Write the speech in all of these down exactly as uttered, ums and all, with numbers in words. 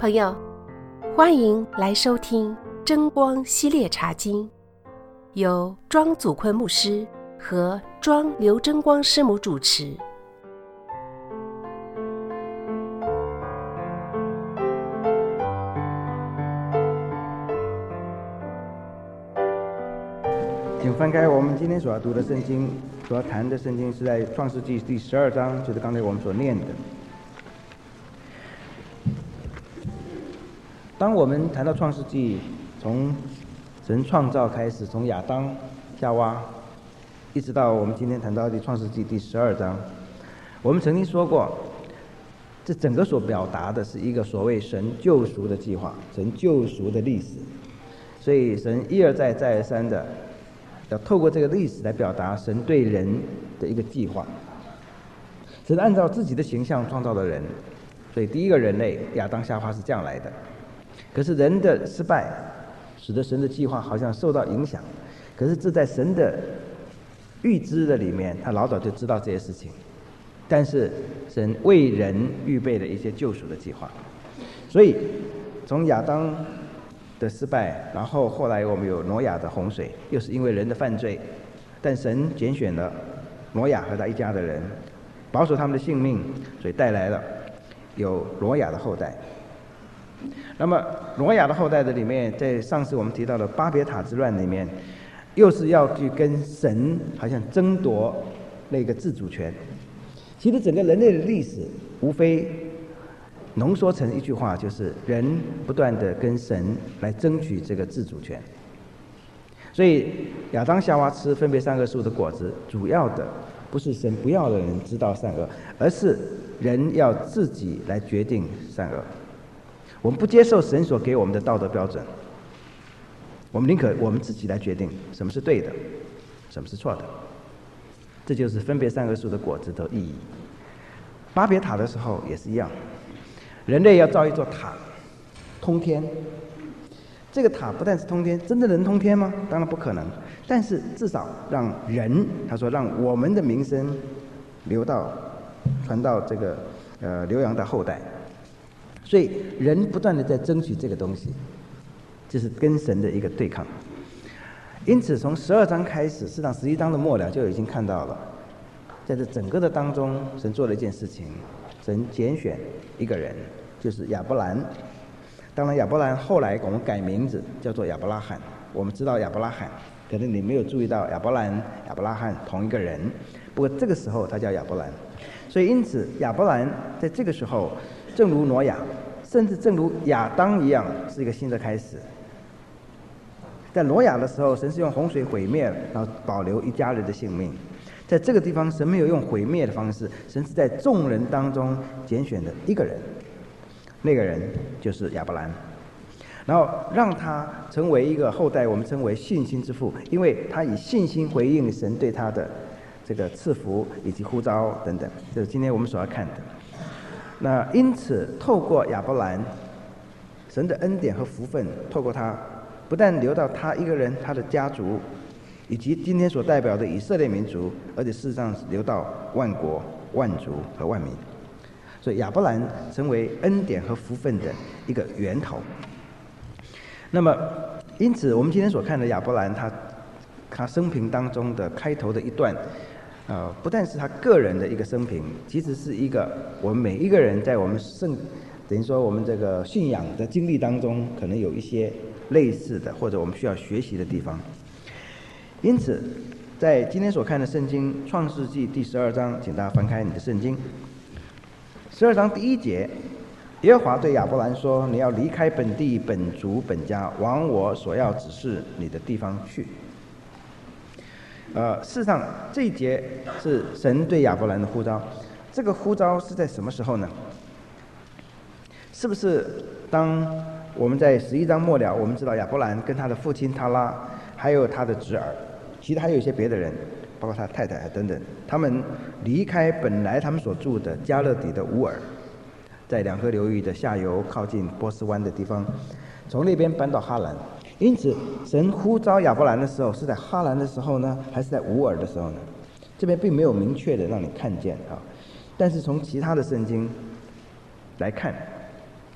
朋友，欢迎来收听真光系列茶经，由庄祖坤牧师和庄刘真光师母主持。 请翻开我们今天所要读的圣经，所要谈的圣经是在创世纪第十二章，就是刚才我们所念的。当我们谈到创世纪，从神创造开始，从亚当、夏娃，一直到我们今天谈到的创世纪第十二章，我们曾经说过，这整个所表达的是一个所谓神救赎的计划，神救赎的历史。所以神一而再、再而三的要透过这个历史来表达神对人的一个计划。神按照自己的形象创造了人，所以第一个人类亚当夏娃是这样来的。可是人的失败使得神的计划好像受到影响，可是这在神的预知的里面，他老早就知道这些事情，但是神为人预备了一些救赎的计划。所以从亚当的失败，然后后来我们有挪亚的洪水，又是因为人的犯罪，但神拣选了挪亚和他一家的人，保守他们的性命，所以带来了有挪亚的后代。那么挪亚的后代的里面，在上次我们提到的巴别塔之乱里面，又是要去跟神好像争夺那个自主权。其实整个人类的历史无非浓缩成一句话，就是人不断的跟神来争取这个自主权。所以亚当夏娃吃分别善恶树的果子，主要的不是神不要的人知道善恶，而是人要自己来决定善恶。我们不接受神所给我们的道德标准，我们宁可我们自己来决定什么是对的，什么是错的。这就是分别善恶树的果子的意义。巴别塔的时候也是一样，人类要造一座塔，通天。这个塔不但是通天，真的能通天吗？当然不可能。但是至少让人，他说让我们的名声流到传到这个呃流扬到后代。所以人不断的在争取这个东西，这是跟神的一个对抗。因此从十二章开始，事实上十一章的末了就已经看到了，在这整个的当中，神做了一件事情，神拣选一个人，就是亚伯兰。当然亚伯兰后来我们改名字叫做亚伯拉罕。我们知道亚伯拉罕，可能你没有注意到亚伯兰、亚伯拉罕同一个人，不过这个时候他叫亚伯兰。所以因此亚伯兰在这个时候，正如挪亚，甚至正如亚当一样，是一个新的开始。在挪亚的时候，神是用洪水毁灭，然后保留一家人的性命。在这个地方，神没有用毁灭的方式，神是在众人当中拣选的一个人，那个人就是亚伯兰，然后让他成为一个后代，我们称为信心之父，因为他以信心回应神对他的这个赐福以及呼召等等，这是今天我们所要看的。那因此透过亚伯兰，神的恩典和福分透过他，不但流到他一个人，他的家族以及今天所代表的以色列民族，而且事实上流到万国万族和万民。所以亚伯兰成为恩典和福分的一个源头。那么因此我们今天所看的亚伯兰，他他生平当中的开头的一段，呃，不但是他个人的一个生平，其实是一个我们每一个人在我们圣，等于说我们这个信仰的经历当中，可能有一些类似的或者我们需要学习的地方。因此在今天所看的圣经创世纪第十二章，请大家翻开你的圣经十二章第一节，耶和华对亚伯兰说，你要离开本地本族本家，往我所要指示你的地方去。呃，事实上这一节是神对亚伯兰的呼召。这个呼召是在什么时候呢？是不是当我们在十一章末了，我们知道亚伯兰跟他的父亲塔拉，还有他的侄儿，其实还有一些别的人，包括他太太等等，他们离开本来他们所住的加勒底的乌尔，在两河流域的下游靠近波斯湾的地方，从那边搬到哈兰。因此神呼召亚伯兰的时候是在哈兰的时候呢，还是在乌尔的时候呢？这边并没有明确的让你看见啊。但是从其他的圣经来看，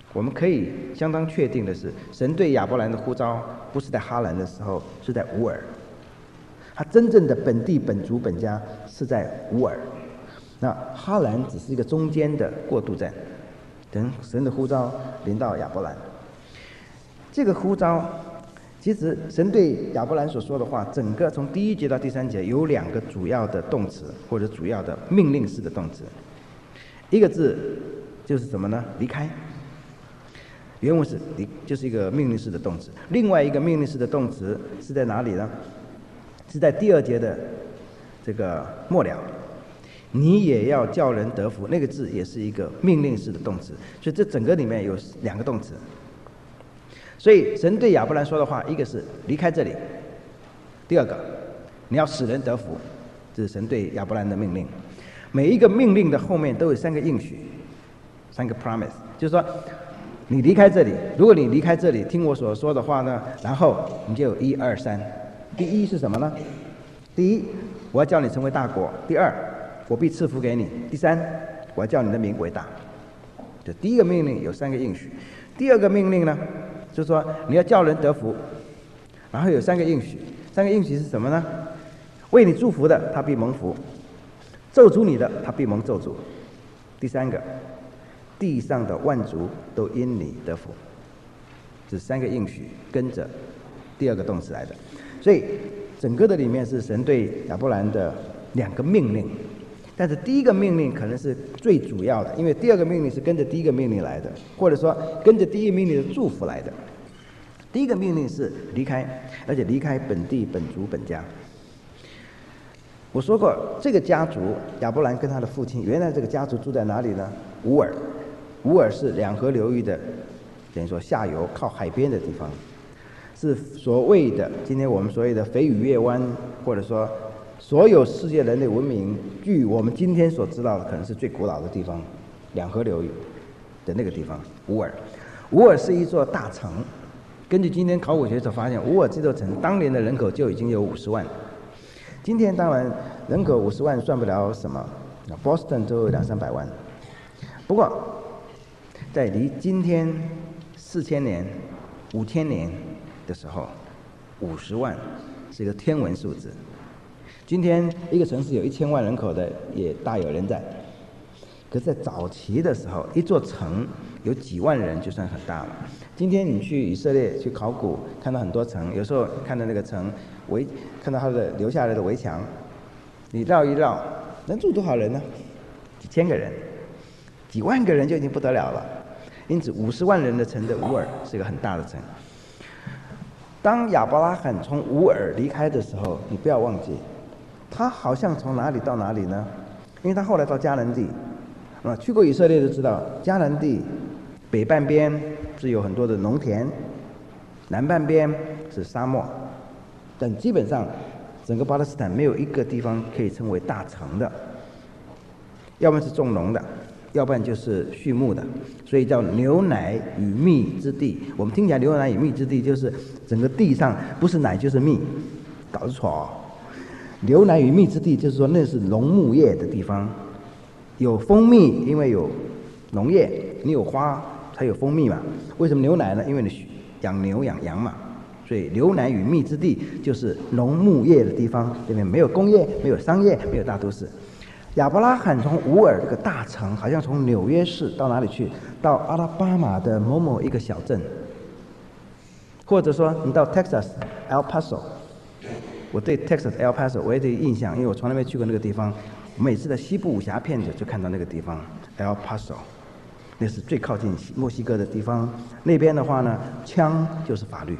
我们可以相当确定的是，神对亚伯兰的呼召不是在哈兰的时候，是在乌尔。他真正的本地本族本家是在乌尔，那哈兰只是一个中间的过渡站，等神的呼召临到亚伯兰。这个呼召，其实神对亚伯兰所说的话，整个从第一节到第三节有两个主要的动词，或者主要的命令式的动词。一个字就是什么呢？离开。原文是离，就是一个命令式的动词。另外一个命令式的动词是在哪里呢？是在第二节的这个末了。你也要叫人得福，那个字也是一个命令式的动词。所以这整个里面有两个动词。所以神对亚伯兰说的话，一个是离开这里，第二个你要使人得福，这是神对亚伯兰的命令。每一个命令的后面都有三个应许，三个 promise， 就是说你离开这里，如果你离开这里听我所说的话呢，然后你就有一二三。第一是什么呢？第一，我要叫你成为大国；第二，我必赐福给你；第三，我要叫你的名为大。这第一个命令有三个应许。第二个命令呢，就是说你要叫人得福，然后有三个应许。三个应许是什么呢？为你祝福的，他必蒙福；咒诅你的，他必蒙咒诅。第三个，地上的万族都因你得福。这三个应许跟着第二个动词来的。所以整个的里面是神对亚伯兰的两个命令，但是第一个命令可能是最主要的，因为第二个命令是跟着第一个命令来的，或者说跟着第一个命令的祝福来的。第一个命令是离开，而且离开本地本族本家。我说过，这个家族亚伯兰跟他的父亲，原来这个家族住在哪里呢？乌尔。乌尔是两河流域的，等于说下游靠海边的地方，是所谓的今天我们所谓的肥屿月湾，或者说所有世界人类文明，据我们今天所知道的，可能是最古老的地方，两河流域的那个地方，乌尔。乌尔是一座大城，根据今天考古学所发现，乌尔这座城当年的人口就已经有五十万。今天当然人口五十万算不了什么， Boston 都有两三百万。不过在离今天四千年、五千年的时候，五十万是一个天文数字。今天一个城市有一千万人口的也大有人在，可是在早期的时候，一座城有几万人就算很大了。今天你去以色列去考古，看到很多城，有时候看到那个城围，看到它的留下来的围墙，你绕一绕，能住多少人呢？几千个人，几万个人就已经不得了了。因此，五十万人的城的乌尔是一个很大的城。当亚伯拉罕从乌尔离开的时候，你不要忘记，他好像从哪里到哪里呢？因为他后来到迦南地，啊，去过以色列就知道，迦南地北半边是有很多的农田，南半边是沙漠，但基本上整个巴勒斯坦没有一个地方可以称为大城的，要么是种农的，要不然就是畜牧的，所以叫牛奶与蜜之地。我们听起来牛奶与蜜之地就是整个地上不是奶就是蜜，搞错哦。牛奶与蜜之地就是说那是农牧业的地方，有蜂蜜，因为有农业，你有花才有蜂蜜嘛。为什么牛奶呢？因为你养牛养羊嘛，所以牛奶与蜜之地就是农牧业的地方，这边没有工业，没有商业，没有大都市。亚伯拉罕从乌尔这个大城，好像从纽约市到哪里去？到阿拉巴马的某某一个小镇，或者说你到 Texas El Paso。我对 Texas El Paso 我也有印象，因为我从来没去过那个地方。我每次在西部武侠片子就看到那个地方 El Paso， 那是最靠近墨西哥的地方。那边的话呢，枪就是法律。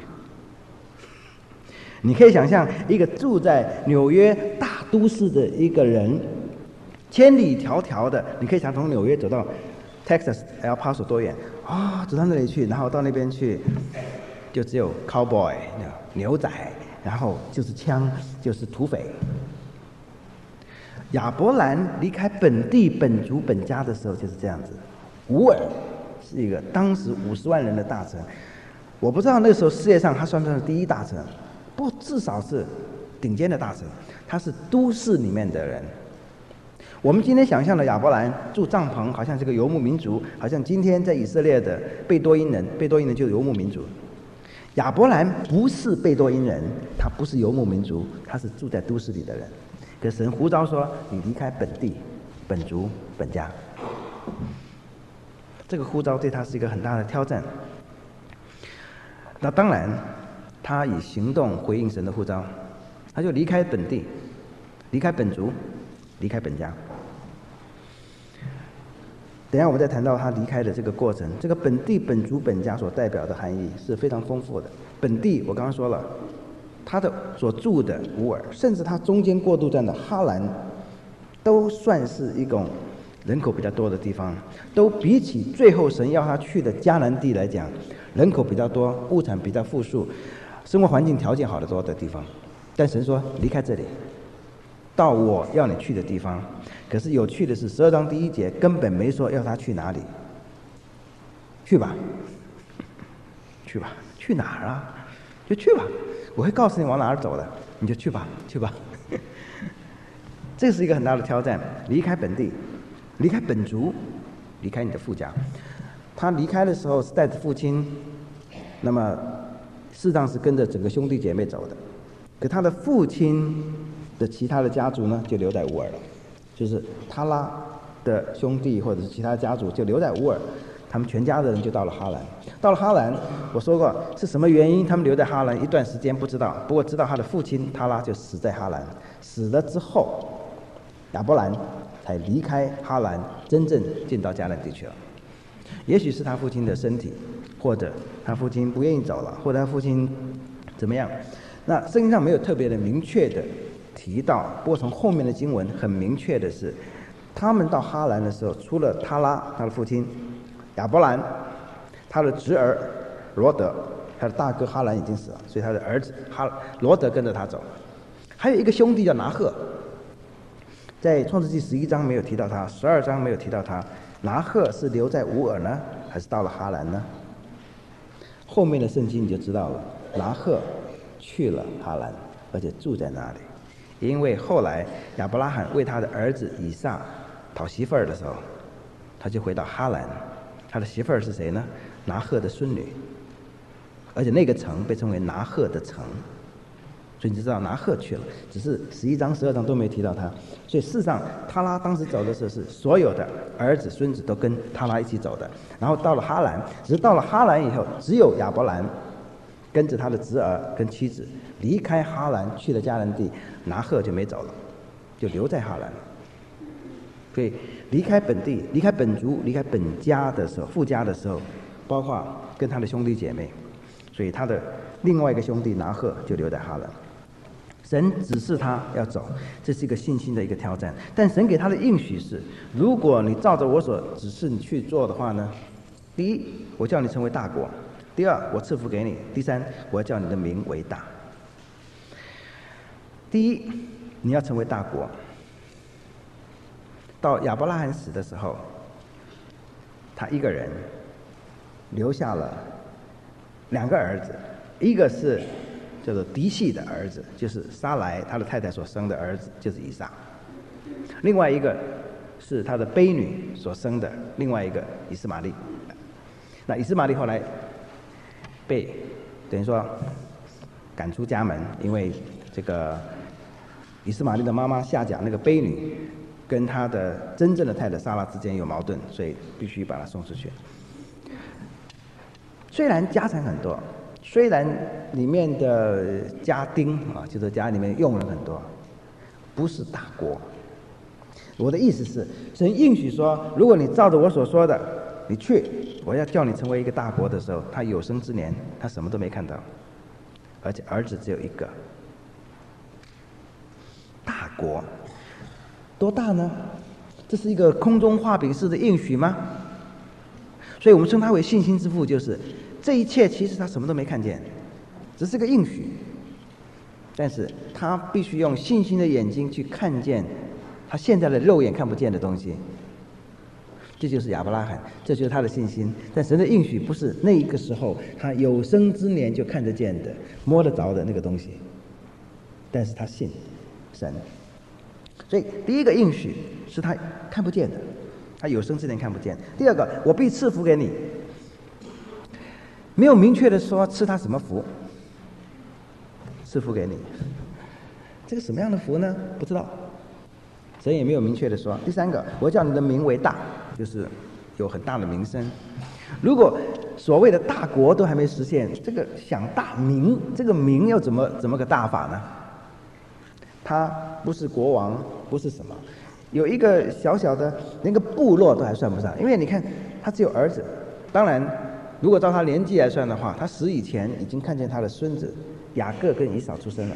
你可以想象，一个住在纽约大都市的一个人，千里迢迢的，你可以想从纽约走到 Texas El Paso 多远啊、哦？走到那里去，然后到那边去，就只有 cowboy 牛仔，然后就是枪，就是土匪。亚伯兰离开本地本族本家的时候就是这样子。乌尔是一个当时五十万人的大城，我不知道那时候世界上它算不算是第一大城，不过至少是顶尖的大城，它是都市里面的人。 我们今天想象的亚伯兰住帐篷，好像是个游牧民族，好像今天在以色列的贝多因人，贝多因人就是游牧民族。亚伯兰不是贝多因人，他不是游牧民族，他是住在都市里的人。可神呼召说：“你离开本地、本族、本家。”这个呼召对他是一个很大的挑战。那当然，他以行动回应神的呼召，他就离开本地，离开本族，离开本家。等一下我们再谈到他离开的这个过程，这个本地、本族、本家所代表的含义是非常丰富的。本地我刚刚说了，他的所住的乌尔，甚至他中间过渡站的哈兰，都算是一种人口比较多的地方，都比起最后神要他去的迦南地来讲，人口比较多，物产比较富庶，生活环境条件好得多的地方。但神说离开这里，到我要你去的地方。可是有趣的是，十二章第一节根本没说要他去哪里。去吧，去吧，去哪儿啊？就去吧，我会告诉你往哪儿走的，你就去吧，去吧。这是一个很大的挑战，离开本地，离开本族，离开你的父家。他离开的时候是带着父亲，那么事实上是跟着整个兄弟姐妹走的。可他的父亲的其他的家族呢，就留在乌尔了，就是他拉的兄弟或者是其他家族就留在乌尔，他们全家的人就到了哈兰。到了哈兰，我说过是什么原因他们留在哈兰一段时间不知道，不过知道他的父亲他拉就死在哈兰，死了之后，亚伯兰才离开哈兰，真正进到迦南地去了。也许是他父亲的身体，或者他父亲不愿意走了，或者他父亲怎么样。那圣经上没有特别的明确的提到，不过从后面的经文很明确的是，他们到哈兰的时候，除了他拉他的父亲亚伯兰，他的侄儿罗德，他的大哥哈兰已经死了，所以他的儿子哈罗德跟着他走，还有一个兄弟叫拿鹤，在创世纪十一章没有提到他，十二章没有提到他。拿鹤是留在乌尔呢，还是到了哈兰呢？后面的圣经你就知道了，拿鹤去了哈兰，而且住在那里。因为后来亚伯拉罕为他的儿子以撒讨媳妇儿的时候，他就回到哈兰。他的媳妇儿是谁呢？拿鹤的孙女，而且那个城被称为拿鹤的城。所以你就知道拿鹤去了，只是十一章、十二章都没提到他。所以事实上，他拉当时走的时候是所有的儿子、孙子都跟他拉一起走的。然后到了哈兰，只是到了哈兰以后，只有亚伯兰跟着他的侄儿跟妻子离开哈兰去了迦南地，拿鹤就没走了，就留在哈兰。所以离开本地、离开本族、离开本家的时候，父家的时候，包括跟他的兄弟姐妹，所以他的另外一个兄弟拿鹤就留在哈兰。神指示他要走，这是一个信心的一个挑战。但神给他的应许是：如果你照着我所指示你去做的话呢，第一，我叫你成为大国；第二，我赐福给你；第三，我要叫你的名为大。第一，你要成为大国。到亚伯拉罕死的时候，他一个人留下了两个儿子，一个是叫做嫡系的儿子，就是撒莱他的太太所生的儿子，就是以撒；另外一个是他的婢女所生的另外一个以斯玛利。那以斯玛利后来被等于说赶出家门，因为这个以斯玛利的妈妈夏甲那个婢女跟他的真正的太太撒拉之间有矛盾，所以必须把他送出去。虽然家产很多，虽然里面的家丁啊，就是家里面佣人很多，不是大国。我的意思是，神应许说，如果你照着我所说的，你去，我要叫你成为一个大国的时候，他有生之年他什么都没看到，而且儿子只有一个。大国多大呢？这是一个空中画饼式的应许吗？所以我们称他为信心之父，就是这一切其实他什么都没看见，只是个应许，但是他必须用信心的眼睛去看见他现在的肉眼看不见的东西。这就是亚伯拉罕，这就是他的信心。但神的应许不是那一个时候他有生之年就看得见的、摸得着的那个东西，但是他信神。 所以第一个应许是他看不见的，他有生之年看不见。第二个，我必赐福给你，没有明确的说赐他什么福，赐福给你，这个什么样的福呢？不知道，神也没有明确的说。第三个，我叫你的名为大，就是有很大的名声。如果所谓的大国都还没实现，这个想大名，这个名要怎么怎么个大法呢？他不是国王，不是什么，有一个小小的连个部落都还算不上，因为你看他只有儿子。当然如果照他年纪来算的话，他死以前已经看见他的孙子雅各跟以扫出生了。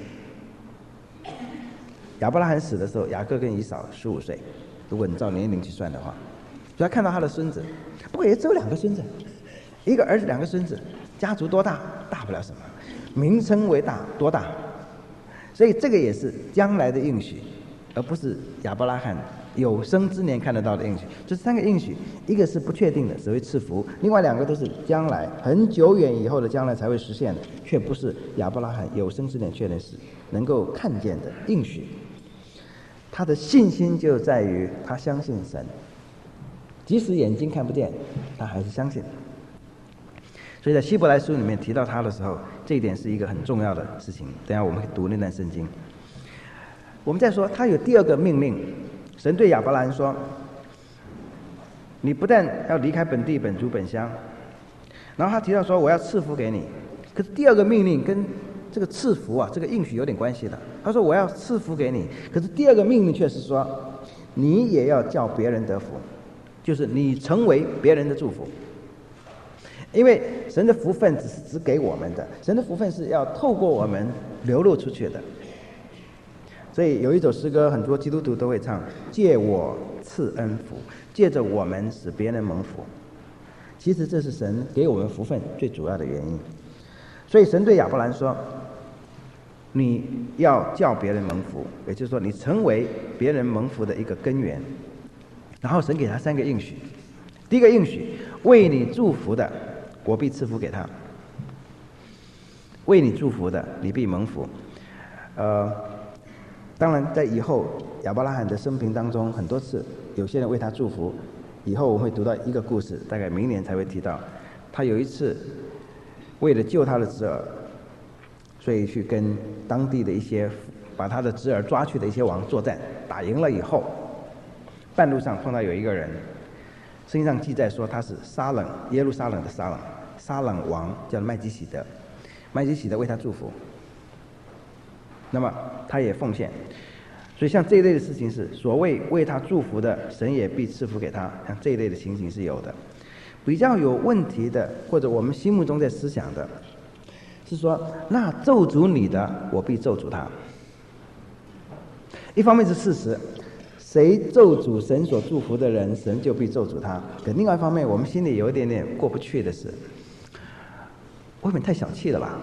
亚伯拉罕死的时候，雅各跟以扫十五岁，如果你照年龄去算的话，所以他看到他的孙子。不过也只有两个孙子，一个儿子两个孙子，家族多大？大不了什么，名称为大多大？所以这个也是将来的应许，而不是亚伯拉罕有生之年看得到的应许。这三个应许，一个是不确定的，只会赐福；另外两个都是将来很久远以后的将来才会实现的，却不是亚伯拉罕有生之年确认是能够看见的应许。他的信心就在于他相信神，即使眼睛看不见，他还是相信。所以在希伯来书里面提到他的时候，这一点是一个很重要的事情。等一下我们会读那段圣经。我们再说，他有第二个命令，神对亚伯兰说：“你不但要离开本地本族本乡，然后他提到说我要赐福给你。可是第二个命令跟这个赐福啊，这个应许有点关系的。他说我要赐福给你，可是第二个命令却是说你也要叫别人得福，就是你成为别人的祝福。因为神的福分只是只给我们的，神的福分是要透过我们流露出去的。所以有一首诗歌，很多基督徒都会唱：借我赐恩福，借着我们使别人蒙福。其实这是神给我们福分最主要的原因。所以神对亚伯兰说：你要叫别人蒙福，也就是说你成为别人蒙福的一个根源。然后神给他三个应许。第一个应许，为你祝福的我必赐福给他，为你祝福的你必蒙福。呃，当然在以后亚伯拉罕的生平当中，很多次有些人为他祝福。以后我会读到一个故事，大概明年才会提到。他有一次为了救他的侄儿，所以去跟当地的一些把他的侄儿抓去的一些王作战，打赢了以后，半路上碰到有一个人，圣经上记载说他是撒冷耶路撒冷的撒冷撒冷王，叫麦基洗德。麦基洗德为他祝福，那么他也奉献。所以像这一类的事情是所谓为他祝福的，神也必赐福给他，像这一类的情形是有的。比较有问题的，或者我们心目中在思想的是说，那咒诅你的我必咒诅他。一方面是事实，谁咒诅神所祝福的人，神就必咒诅他。可另外一方面，我们心里有一点点过不去的是，未免太小气了吧？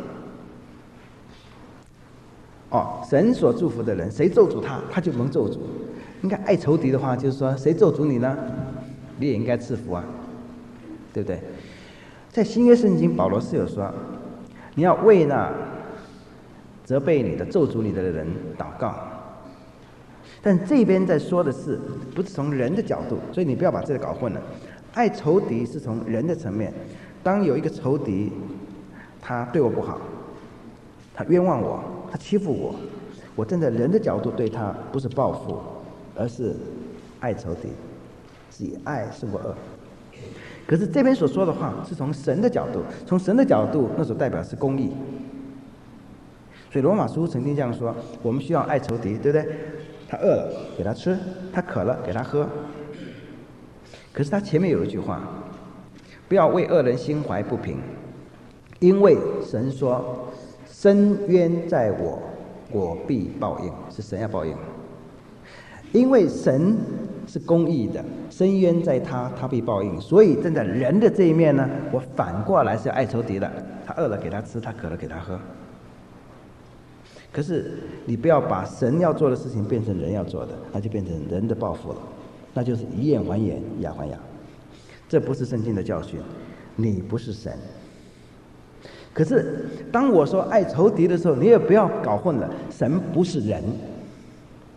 哦，神所祝福的人，谁咒诅他，他就蒙咒诅。应该爱仇敌的话，就是说，谁咒诅你呢，你也应该赐福啊，对不对？在新约圣经，保罗是有说，你要为那责备你的、咒诅你的人祷告。但这边在说的是，不是从人的角度，所以你不要把这个搞混了。爱仇敌是从人的层面，当有一个仇敌，他对我不好，他冤枉我，他欺负我，我站在人的角度对他，不是报复，而是爱仇敌，是以爱胜过恶。可是这边所说的话是从神的角度，从神的角度，那所代表是公义。所以罗马书曾经这样说：我们需要爱仇敌，对不对？他饿了给他吃，他渴了给他喝。可是他前面有一句话：不要为恶人心怀不平，因为神说深渊在我，我必报应，是神要报应。因为神是公义的，深渊在他，他必报应。所以站在人的这一面呢，我反过来是要爱仇敌的。他饿了给他吃，他渴了给他喝。可是你不要把神要做的事情变成人要做的，那就变成人的报复了，那就是以眼还眼，以牙还牙。这不是圣经的教训，你不是神。可是当我说爱仇敌的时候，你也不要搞混了，神不是人。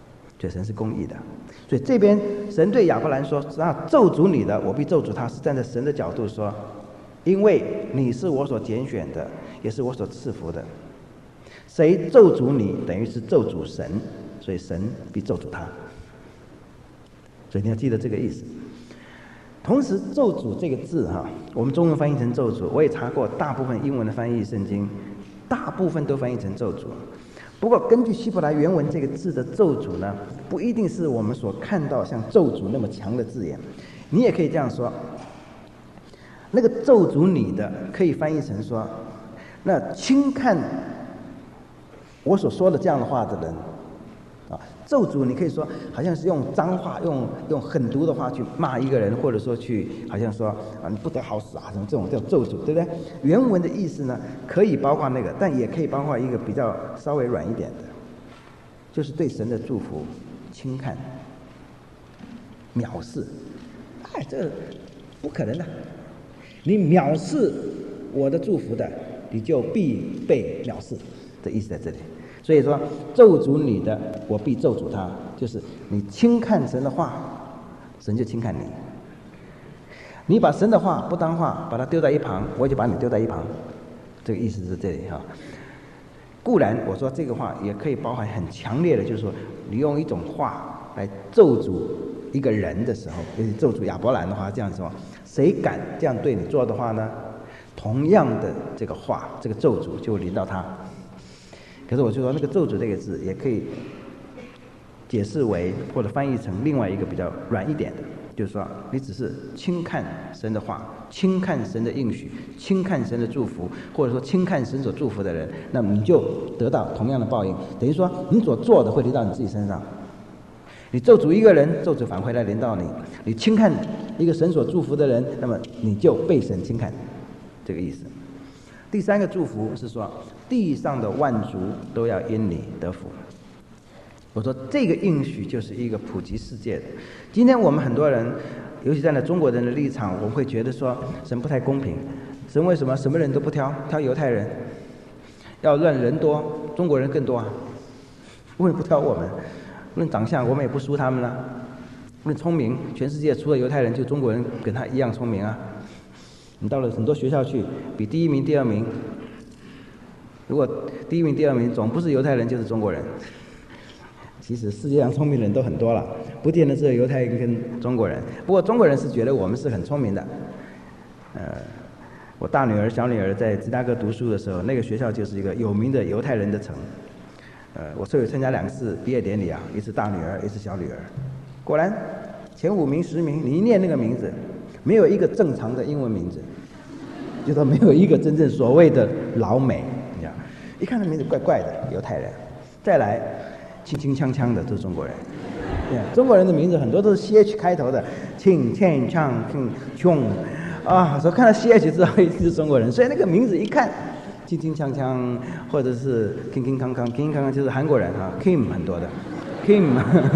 所以神是公义的。所以这边神对亚伯兰说：“啊，咒诅你的，我必咒诅他。”是站在神的角度说，因为你是我所拣选的，也是我所赐福的。谁咒诅你，等于是咒诅神，所以神必咒诅他。所以你要记得这个意思。同时，咒诅这个字哈，我们中文翻译成咒诅，我也查过，大部分英文的翻译圣经，大部分都翻译成咒诅。不过，根据希伯来原文这个字的咒诅呢，不一定是我们所看到像咒诅那么强的字眼。你也可以这样说，那个咒诅你的，可以翻译成说，那轻看我所说的这样的话的人，啊，咒诅你可以说好像是用脏话、用用狠毒的话去骂一个人，或者说去好像说啊你不得好死啊什么这种叫咒诅，对不对？原文的意思呢，可以包括那个，但也可以包括一个比较稍微软一点的，就是对神的祝福轻看、藐视。哎，这不可能的！你藐视我的祝福的，你就必被藐视的意思在这里。所以说，咒诅你的，我必咒诅他，就是你轻看神的话，神就轻看你；你把神的话不当话，把它丢在一旁，我就把你丢在一旁。这个意思是这里哈。固然我说这个话也可以包含很强烈的，就是说你用一种话来咒诅一个人的时候，尤其咒诅亚伯兰的话，这样说，谁敢这样对你做的话呢？同样的这个话，这个咒诅就临到他。可是我就说，那个咒诅这个字也可以解释为或者翻译成另外一个比较软一点的，就是说你只是轻看神的话，轻看神的应许，轻看神的祝福，或者说轻看神所祝福的人，那么你就得到同样的报应。等于说你所做的会临到你自己身上。你咒诅一个人，咒诅返回来临到你；你轻看一个神所祝福的人，那么你就被神轻看，这个意思。第三个祝福是说，地上的万族都要因你得福。我说这个应许就是一个普及世界的。今天我们很多人，尤其站在中国人的立场，我们会觉得说神不太公平。神为什么什么人都不挑，挑犹太人？要论人多，中国人更多啊，为什么不挑我们？论长相，我们也不输他们了。论聪明，全世界除了犹太人，就中国人跟他一样聪明啊。你到了很多学校去，比第一名、第二名，如果第一名、第二名总不是犹太人，就是中国人。其实世界上聪明人都很多了，不见得只有犹太人跟中国人。不过中国人是觉得我们是很聪明的。呃，我大女儿、小女儿在芝加哥读书的时候，那个学校就是一个有名的犹太人的城。呃，我所以参加两次毕业典礼啊，一次大女儿，一次小女儿。果然，前五名、十名，你一念那个名字，没有一个正常的英文名字，就说没有一个真正所谓的老美，你知道，一看那名字怪怪的，犹太人。再来，轻轻锵锵的都是中国人。中国人的名字很多都是 C H 开头的，轻轻锵轻锵，啊，所以看到 C H 知道一定是中国人，所以那个名字一看。轻轻锵锵，或者是铿铿锵锵，铿铿锵锵就是韩国人啊 ，Kim 很多的 ，Kim，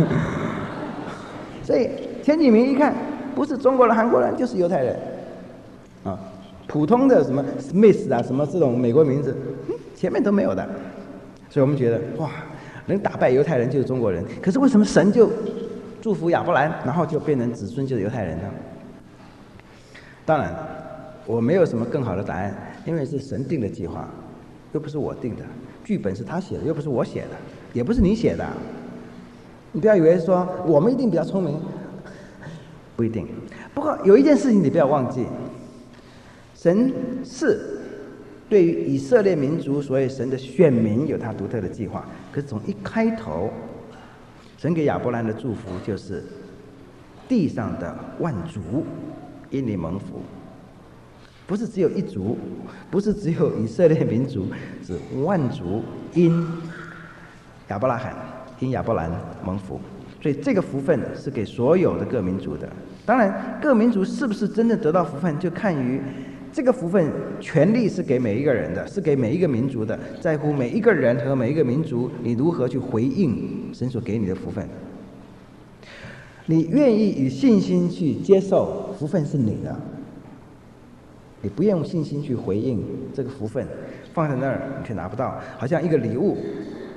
所以前几名一看，不是中国人、韩国人，就是犹太人，啊，普通的什么 Smith 啊，什么这种美国名字，前面都没有的，所以我们觉得哇，能打败犹太人就是中国人，可是为什么神就祝福亚伯兰，然后就变成子孙就是犹太人呢？当然，我没有什么更好的答案。因为是神定的计划，又不是我定的，剧本是他写的，又不是我写的，也不是你写的。你不要以为说我们一定比较聪明，不一定。不过有一件事情你不要忘记，神是对于以色列民族，所以神的选民有他独特的计划。可是从一开头，神给亚伯兰的祝福就是地上的万族因你蒙福。不是只有一族，不是只有以色列民族，是万族因亚伯拉罕、因亚伯兰蒙福。所以这个福分是给所有的各民族的。当然，各民族是不是真正得到福分，就看于这个福分权利是给每一个人的，是给每一个民族的，在乎每一个人和每一个民族，你如何去回应神所给你的福分。你愿意以信心去接受，福分是你的。你不用信心去回应这个福分，放在那儿你却拿不到，好像一个礼物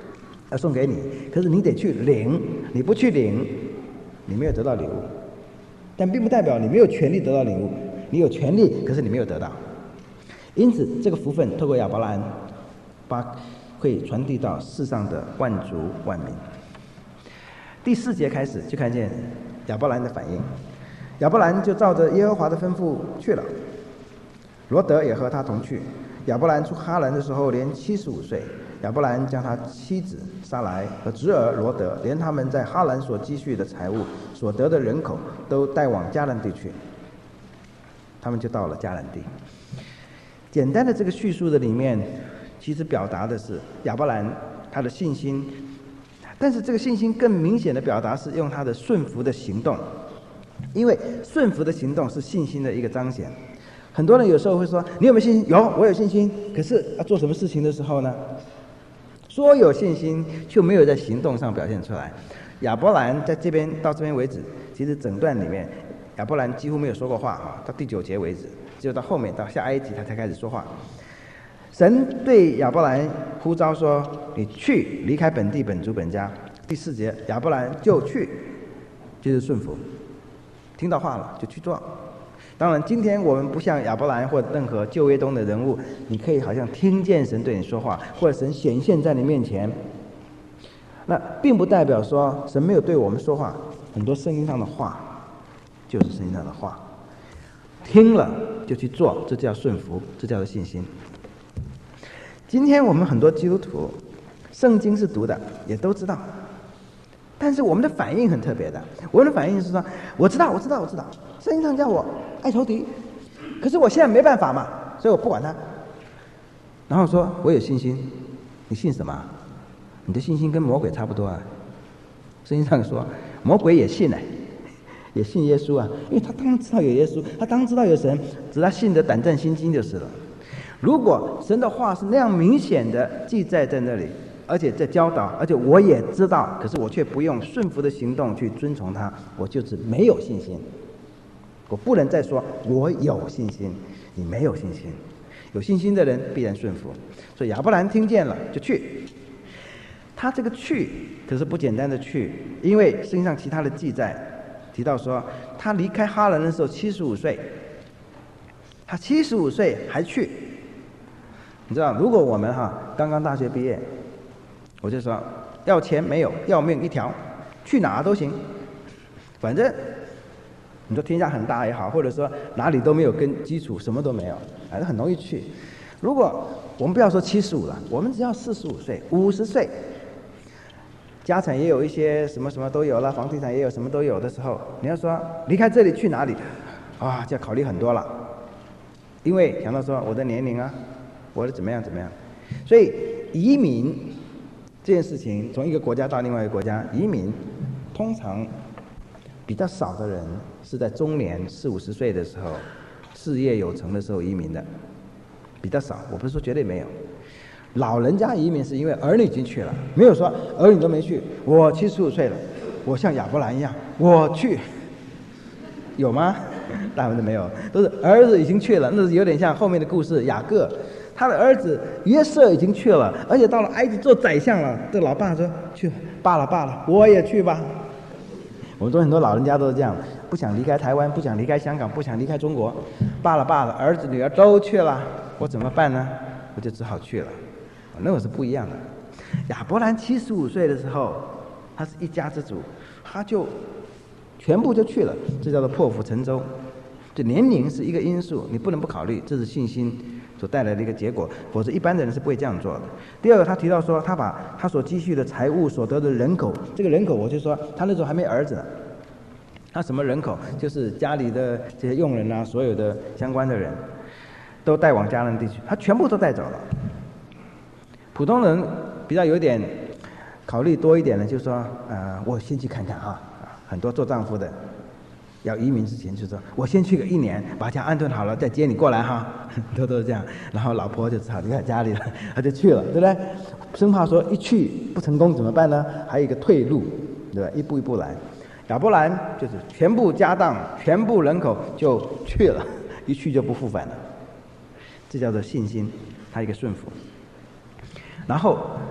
要送给你，可是你得去领，你不去领，你没有得到礼物。但并不代表你没有权利得到礼物，你有权利，可是你没有得到。因此，这个福分透过亚伯兰，把会传递到世上的万族万民。第四节开始就看见亚伯兰的反应，亚伯兰就照着耶和华的吩咐去了，罗德也和他同去。亚伯兰出哈兰的时候年七十五岁，亚伯兰将他妻子撒来和侄儿罗德，连他们在哈兰所积蓄的财物、所得的人口，都带往迦南地去。他们就到了迦南地。简单的这个叙述的里面，其实表达的是亚伯兰他的信心，但是这个信心更明显的表达是用他的顺服的行动，因为顺服的行动是信心的一个彰显。很多人有时候会说：“你有没有信心？”有，我有信心。可是要做什么事情的时候呢？说有信心，却没有在行动上表现出来。亚伯兰在这边到这边为止，其实整段里面，亚伯兰几乎没有说过话哈，到第九节为止，只有到后面到下埃及他才开始说话。神对亚伯兰呼召说：“你去，离开本地本族本家。”第四节，亚伯兰就去，就是顺服，听到话了就去做。当然，今天我们不像亚伯兰或任何旧约中的人物，你可以好像听见神对你说话，或者神显现在你面前。那并不代表说神没有对我们说话，很多圣经上的话就是圣经上的话，听了就去做，这叫顺服，这叫做信心。今天我们很多基督徒，圣经是读的，也都知道，但是我们的反应很特别的。我们的反应是说：“我知道，我知道，我知道，圣经上叫我爱仇敌，可是我现在没办法嘛，所以我不管他。”然后说：“我有信心。”你信什么？你的信心跟魔鬼差不多啊。圣经上说，魔鬼也信呢、啊，也信耶稣啊，因为他当然知道有耶稣，他当然知道有神，只是他信得胆战心惊就是了。如果神的话是那样明显的记载在那里，而且在教导，而且我也知道，可是我却不用顺服的行动去遵从他，我就是没有信心。我不能再说我有信心，你没有信心。有信心的人必然顺服。所以亚伯兰听见了就去，他这个去可是不简单的去，因为圣经上其他的记载提到说，他离开哈兰的时候七十五岁，他七十五岁还去。你知道，如果我们哈刚刚大学毕业，我就说要钱没有，要命一条，去哪都行，反正你说天下很大也好，或者说哪里都没有根基础，什么都没有，还是很容易去。如果我们不要说七十五了，我们只要四十五岁、五十岁，家产也有一些什么什么都有了，房地产也有什么都有的时候，你要说离开这里去哪里啊，就要考虑很多了，因为想到说我的年龄啊，我的怎么样怎么样，所以移民这件事情，从一个国家到另外一个国家，移民通常比较少的人是在中年四五十岁的时候，事业有成的时候移民的，比较少。我不是说绝对没有，老人家移民是因为儿女已经去了，没有说儿女都没去。我七十五岁了，我像亚伯兰一样，我去，有吗？大部分都没有，都是儿子已经去了。那是有点像后面的故事，雅各。他的儿子约瑟已经去了，而且到了埃及做宰相了。这老爸说：“去，罢了罢了，我也去吧。”我们说很多老人家都是这样，不想离开台湾，不想离开香港，不想离开中国，罢了罢了，儿子女儿都去了，我怎么办呢？我就只好去了。那我是不一样的。亚伯兰七十五岁的时候，他是一家之主，他就全部就去了，这叫做破釜沉舟。这年龄是一个因素，你不能不考虑，这是信心所带来的一个结果，否则一般的人是不会这样做的。第二个，他提到说，他把他所积蓄的财物、所得的人口，这个人口我就说，他那时候还没儿子呢。他什么人口？就是家里的这些佣人啊，所有的相关的人，都带往迦南地区，他全部都带走了。普通人比较有点考虑多一点的，就是说，呃，我先去看看哈，很多做丈夫的。要移民之前就说，我先去个一年，把家安顿好了，再接你过来哈，都都是这样。然后老婆就只好离开家里了，他就去了，对不对？生怕说一去不成功怎么办呢？还有一个退路，对吧？一步一步来。亚伯兰就是全部家当、全部人口就去了，一去就不复返了。这叫做信心，他一个顺服。然后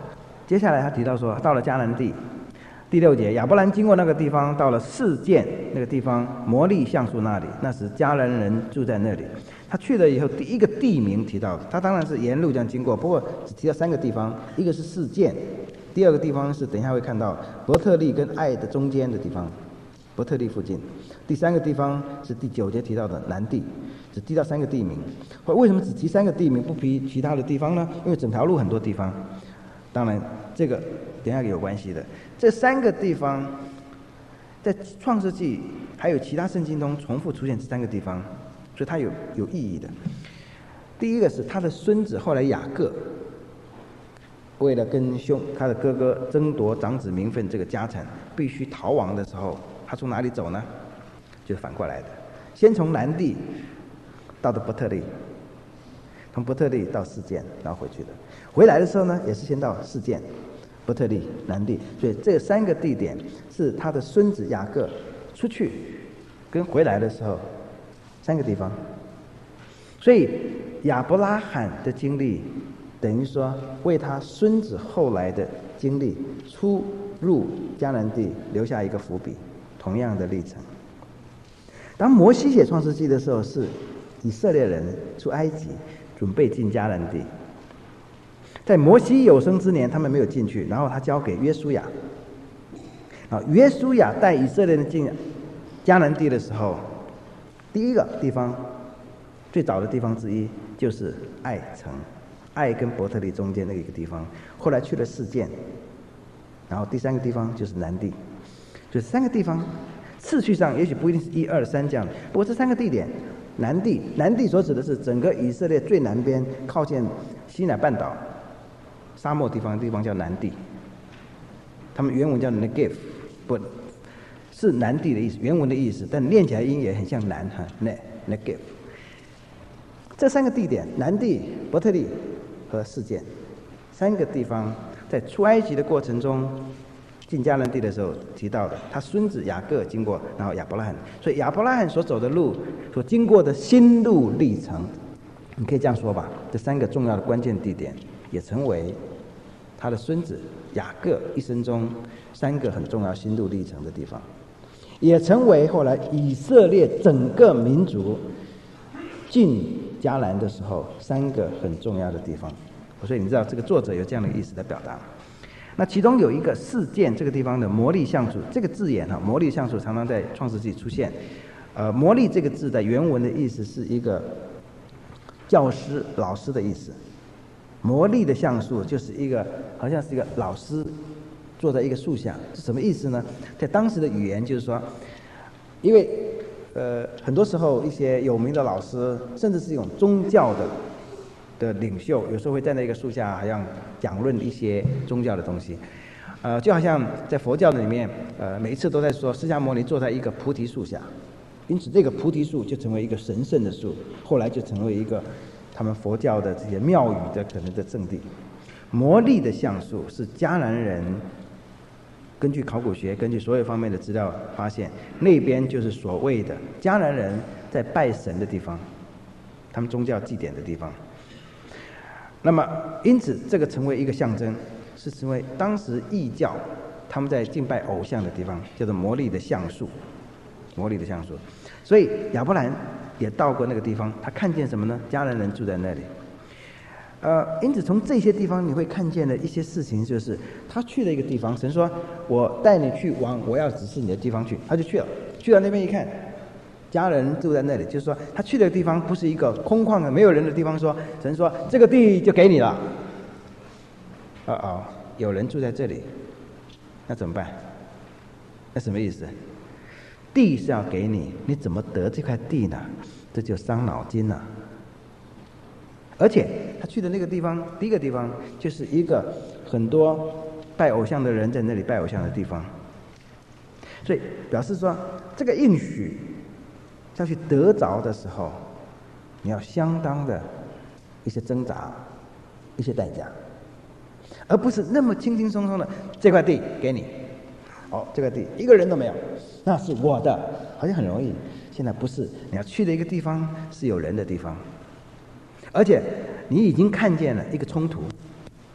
接下来他提到说，到了迦南地，第六节，亚伯兰经过那个地方，到了示剑那个地方，摩利橡树那里，那时迦南人住在那里。他去了以后，第一个地名提到，他当然是沿路这样经过，不过只提到三个地方，一个是示剑，第二个地方是等一下会看到伯特利跟爱的中间的地方，伯特利附近。第三个地方是第九节提到的南地，只提到三个地名。为什么只提三个地名，不提其他的地方呢？因为整条路很多地方。当然，这个等一下有关系的。这三个地方，在创世纪还有其他圣经中重复出现这三个地方，所以它有有意义的。第一个是他的孙子后来雅各，为了跟兄他的哥哥争夺长子名分这个家产，必须逃亡的时候，他从哪里走呢？就是反过来的，先从南地到的伯特利，从伯特利到示剑，然后回去的。回来的时候呢，也是先到示剑、伯特利、南地，所以这三个地点是他的孙子雅各出去跟回来的时候三个地方。所以亚伯拉罕的经历等于说为他孙子后来的经历出入迦南地留下一个伏笔，同样的历程。当摩西写创世纪的时候，是以色列人出埃及准备进迦南地，在摩西有生之年他们没有进去，然后他交给约书亚，啊，约书亚带以色列人进迦南地的时候，第一个地方最早的地方之一就是爱城，爱跟伯特利中间那一个地方，后来去了示剑，然后第三个地方就是南地，就三个地方次序上也许不一定是一二三这样，不过这三个地点，南地南地所指的是整个以色列最南边靠近西乃半岛沙漠地方地方叫南地，他们原文叫 Negev， 不是南地的意思，原文的意思，但念起来音也很像南哈 Negev。这三个地点，南地、伯特利和示剑，三个地方在出埃及的过程中，进迦南地的时候提到的，他孙子雅各经过，然后亚伯拉罕，所以亚伯拉罕所走的路，所经过的心路历程，你可以这样说吧，这三个重要的关键地点，也成为他的孙子雅各一生中三个很重要心路历程的地方，也成为后来以色列整个民族进迦南的时候三个很重要的地方。所以你知道这个作者有这样的意思的表达。那其中有一个示剑这个地方的摩利橡树，这个字眼哈，摩利橡树常常在创世纪出现。呃，摩利这个字在原文的意思是一个教师、老师的意思。摩利的橡树就是一个好像是一个老师坐在一个树下，是什么意思呢？在当时的语言就是说，因为呃很多时候一些有名的老师，甚至是一种宗教的的领袖，有时候会站在一个树下，好像讲论一些宗教的东西。呃，就好像在佛教的里面，呃，每一次都在说释迦牟尼坐在一个菩提树下，因此这个菩提树就成为一个神圣的树，后来就成为一个他们佛教的这些庙宇的可能的圣地。摩利的橡树是迦南人根据考古学、根据所有方面的资料发现，那边就是所谓的迦南人在拜神的地方，他们宗教祭典的地方。那么，因此这个成为一个象征，是成为当时异教他们在敬拜偶像的地方，叫做摩利的橡树。摩利的橡树，所以亚伯兰也到过那个地方，他看见什么呢？迦南人住在那里。呃，因此从这些地方你会看见的一些事情，就是他去了一个地方，神说：“我带你去往我要指示你的地方去。”他就去了，去到那边一看，家人住在那里，就是说他去的地方不是一个空旷的没有人的地方说，神说这个地就给你了。哦哦，有人住在这里，那怎么办？那什么意思？地是要给你，你怎么得这块地呢？这就伤脑筋了。而且他去的那个地方，第一个地方就是一个很多拜偶像的人在那里拜偶像的地方，所以表示说这个应许要去得着的时候，你要相当的一些挣扎，一些代价，而不是那么轻轻松松的这块地给你，哦，这块地一个人都没有，那是我的，好像很容易。现在不是，你要去的一个地方是有人的地方，而且你已经看见了一个冲突，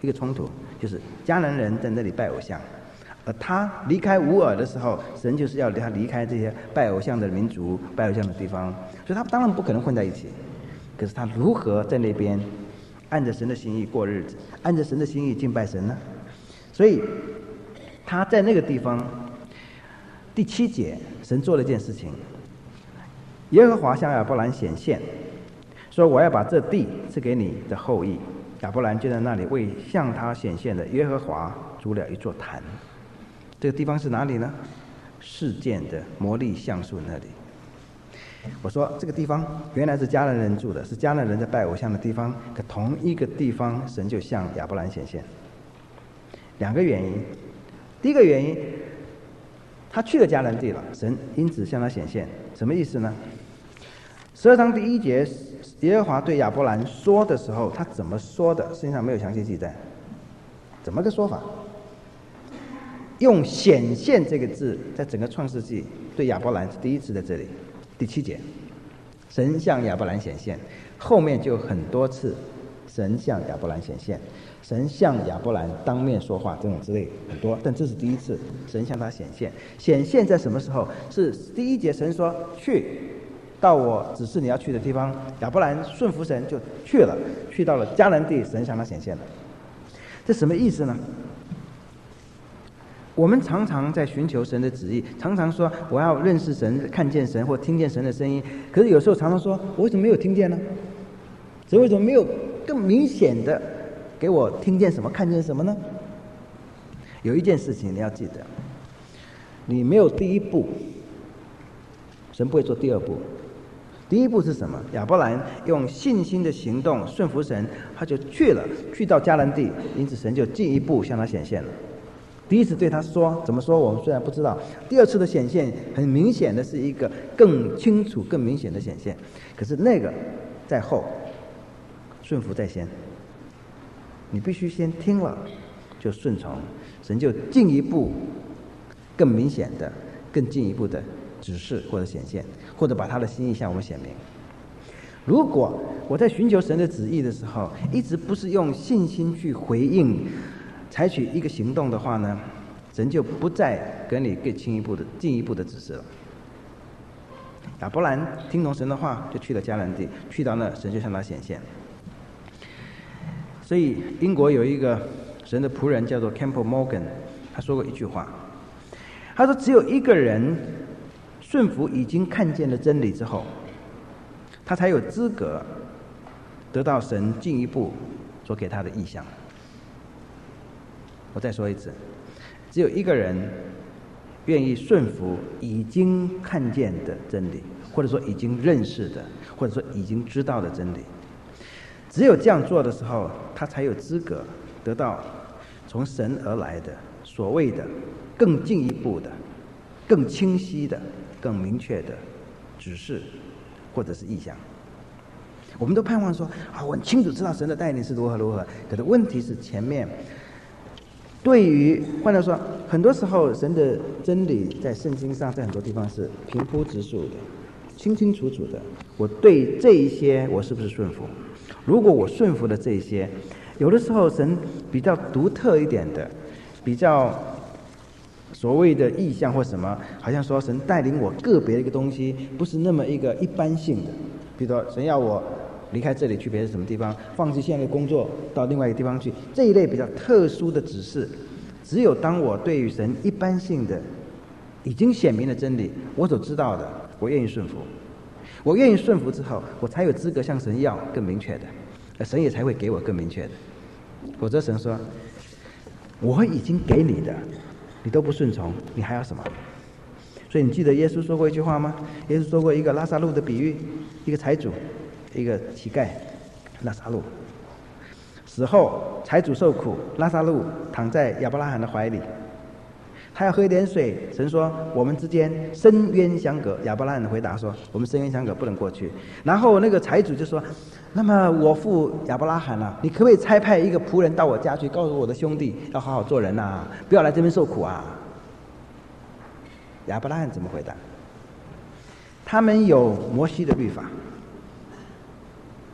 一个冲突，就是迦南人在那里拜偶像，而他离开乌尔的时候，神就是要他离开这些拜偶像的民族、拜偶像的地方，所以他当然不可能混在一起。可是他如何在那边按着神的心意过日子，按着神的心意敬拜神呢？所以他在那个地方第七节，神做了一件事情，耶和华向亚伯兰显现，说我要把这地赐给你的后裔。亚伯兰就在那里为向他显现的耶和华筑了一座坛。这个地方是哪里呢？示剑的摩利橡树那里。我说这个地方原来是迦南人住的，是迦南人在拜偶像的地方，可同一个地方神就向亚伯兰显现。两个原因，第一个原因，他去了迦南地了，神因此向他显现，什么意思呢？十二章第一节，耶和华对亚伯兰说的时候，他怎么说的？圣经上没有详细记载，怎么个说法？用显现这个字，在整个创世纪对亚伯兰是第一次在这里。第七节，神向亚伯兰显现，后面就很多次神向亚伯兰显现，神向亚伯兰当面说话，这种之类很多，但这是第一次神向他显现。显现在什么时候？是第一节神说去到我指示你要去的地方，亚伯兰顺服神就去了，去到了迦南地，神向他显现了。这什么意思呢？我们常常在寻求神的旨意，常常说我要认识神、看见神或听见神的声音，可是有时候常常说我为什么没有听见呢？神为什么没有更明显的给我听见什么、看见什么呢？有一件事情你要记得，你没有第一步，神不会做第二步。第一步是什么？亚伯兰用信心的行动顺服神，他就去了，去到迦南地，因此神就进一步向他显现了。第一次对他说，怎么说我们虽然不知道，第二次的显现很明显的是一个更清楚、更明显的显现，可是那个在后，顺服在先。你必须先听了就顺从，神就进一步更明显的、更进一步的指示或者显现，或者把他的心意向我们显明。如果我在寻求神的旨意的时候，一直不是用信心去回应，采取一个行动的话呢，神就不再给你更进一步的进一步的指示了。亚伯兰听从神的话，就去了迦南地，去到那神就向他显现。所以英国有一个神的仆人叫做 Campbell Morgan， 他说过一句话，他说只有一个人顺服已经看见了真理之后，他才有资格得到神进一步所给他的意向。我再说一次，只有一个人愿意顺服已经看见的真理，或者说已经认识的，或者说已经知道的真理。只有这样做的时候，他才有资格得到从神而来的所谓的更进一步的、更清晰的、更明确的指示或者是意向。我们都盼望说啊，我很清楚知道神的带领是如何如何，可是问题是前面对于换句话说，很多时候神的真理在圣经上，在很多地方是平铺直述的、清清楚楚的。我对这一些我是不是顺服？如果我顺服的这一些，有的时候神比较独特一点的，比较所谓的意象或什么，好像说神带领我个别的一个东西，不是那么一个一般性的。比如说神要我离开这里去别的什么地方，放弃现在的工作到另外一个地方去，这一类比较特殊的指示，只有当我对于神一般性的已经显明的真理我所知道的，我愿意顺服，我愿意顺服之后，我才有资格向神要更明确的，而神也才会给我更明确的。否则神说我已经给你的你都不顺从，你还要什么？所以你记得耶稣说过一句话吗？耶稣说过一个拉撒路的比喻，一个财主，一个乞丐，拉撒路死后，财主受苦，拉撒路躺在亚伯拉罕的怀里，他要喝一点水，神说我们之间深渊相隔，亚伯拉罕回答说我们深渊相隔，不能过去。然后那个财主就说，那么我父亚伯拉罕啊，你可不可以差派一个仆人到我家去，告诉我的兄弟要好好做人啊，不要来这边受苦啊？亚伯拉罕怎么回答？他们有摩西的律法，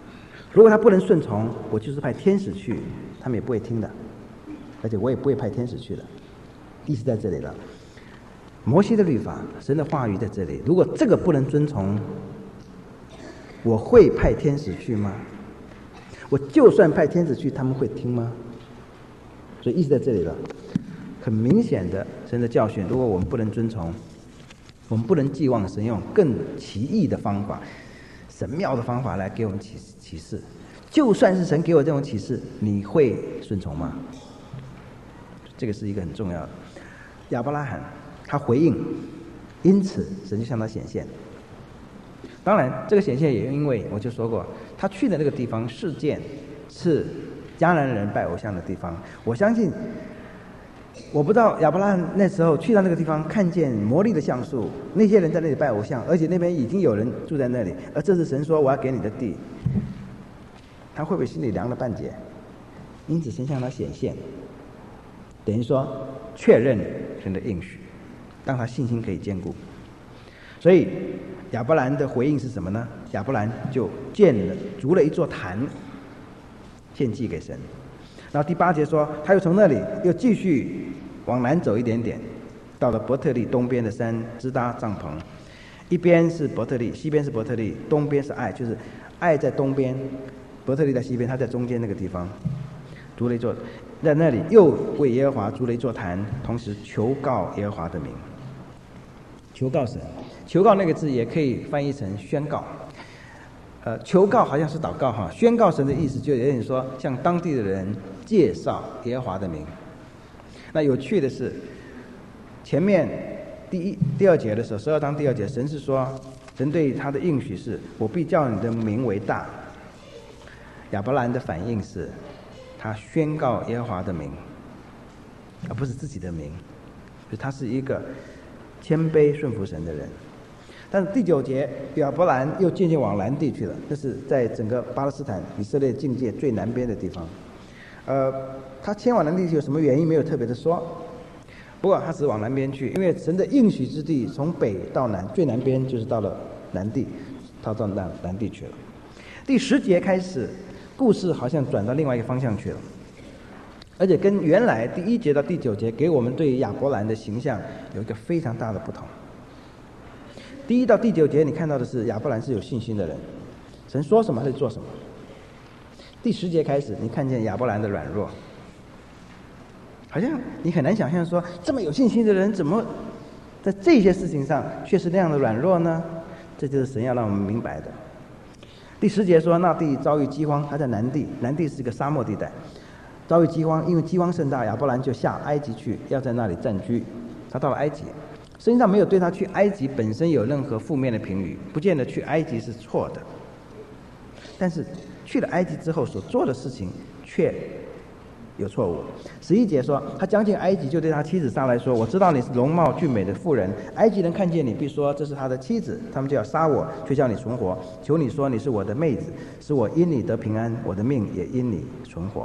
如果他不能顺从，我就是派天使去，他们也不会听的，而且我也不会派天使去的。意思在这里了。摩西的律法，神的话语在这里，如果这个不能遵从，我会派天使去吗？我就算派天使去，他们会听吗？所以意思在这里了。很明显的神的教训，如果我们不能遵从，我们不能寄望神用更奇异的方法、神妙的方法来给我们启启示。就算是神给我这种启示，你会顺从吗？这个是一个很重要的。亚伯拉罕他回应，因此神就向他显现。当然这个显现也因为我就说过，他去的那个地方事件是迦南人拜偶像的地方。我相信，我不知道亚伯拉罕那时候去到那个地方，看见摩利的橡树，那些人在那里拜偶像，而且那边已经有人住在那里，而这是神说我要给你的地，他会不会心里凉了半截？因此神向他显现，等于说确认神的应许，让他信心可以坚固。所以亚伯兰的回应是什么呢？亚伯兰就建了筑了一座坛，献祭给神。然后第八节说，他又从那里又继续往南走一点点，到了伯特利东边的山，支搭帐篷。一边是伯特利，西边是伯特利，东边是爱，就是爱在东边，伯特利在西边，他在中间那个地方筑了一座，在那里又为耶和华筑了一座坛，同时求告耶和华的名。求告神，求告那个字也可以翻译成宣告。呃，求告好像是祷告哈，宣告神的意思就有点说向当地的人介绍耶和华的名。那有趣的是，前面第一第二节的时候，十二章第二节，神是说，神对他的应许是：我必叫你的名为大。亚伯兰的反应是，他宣告耶和华的名，而不是自己的名，所以他是一个谦卑顺服神的人。但是第九节，亚伯兰又渐渐往南地去了，这是在整个巴勒斯坦以色列境界最南边的地方。呃，他迁往南地去有什么原因没有特别的说，不过他只是往南边去，因为神的应许之地从北到南，最南边就是到了南地，他到南南地去了。第十节开始，故事好像转到另外一个方向去了，而且跟原来第一节到第九节给我们对亚伯兰的形象有一个非常大的不同。第一到第九节你看到的是亚伯兰是有信心的人，神说什么他就做什么。第十节开始你看见亚伯兰的软弱，好像你很难想象说这么有信心的人怎么在这些事情上却是那样的软弱呢？这就是神要让我们明白的。第十节说那地遭遇饥荒，他在南地，南地是一个沙漠地带，遭遇饥荒，因为饥荒甚大，亚伯兰就下埃及去，要在那里暂居。他到了埃及，圣经上没有对他去埃及本身有任何负面的评语，不见得去埃及是错的，但是去了埃及之后所做的事情却有错误。十一节说，他将近埃及，就对他妻子撒来说：“我知道你是容貌俊美的妇人，埃及人看见你，必说这是他的妻子，他们就要杀我，却叫你存活。求你说你是我的妹子，使我因你得平安，我的命也因你存活。”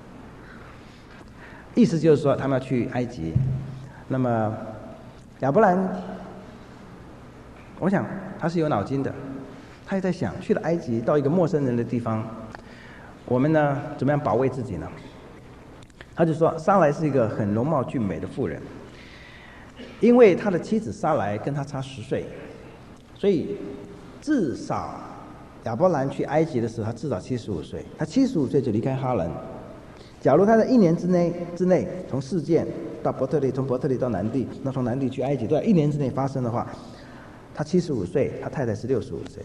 意思就是说，他们要去埃及。那么亚伯兰，我想他是有脑筋的，他也在想，去了埃及到一个陌生人的地方，我们呢怎么样保卫自己呢？他就说，撒来是一个很容貌俊美的妇人，因为他的妻子撒来跟他差十岁，所以至少亚伯兰去埃及的时候，他至少七十五岁，他七十五岁就离开哈兰。假如他在一年之内之内从事件到伯特利，从伯特利到南地，那从南地去埃及，都在一年之内发生的话，他七十五岁，他太太是六十五岁。